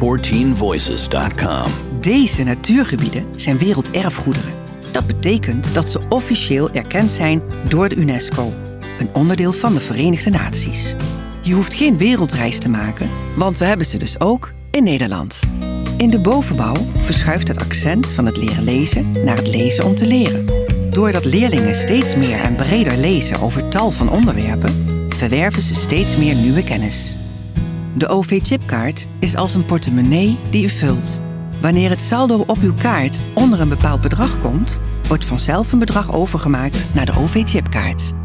14voices.com. Deze natuurgebieden zijn werelderfgoederen. Dat betekent dat ze officieel erkend zijn door de UNESCO, een onderdeel van de Verenigde Naties. Je hoeft geen wereldreis te maken, want we hebben ze dus ook in Nederland. In de bovenbouw verschuift het accent van het leren lezen naar het lezen om te leren. Doordat leerlingen steeds meer en breder lezen over tal van onderwerpen, verwerven ze steeds meer nieuwe kennis. De OV-chipkaart is als een portemonnee die u vult. Wanneer het saldo op uw kaart onder een bepaald bedrag komt, wordt vanzelf een bedrag overgemaakt naar de OV-chipkaart.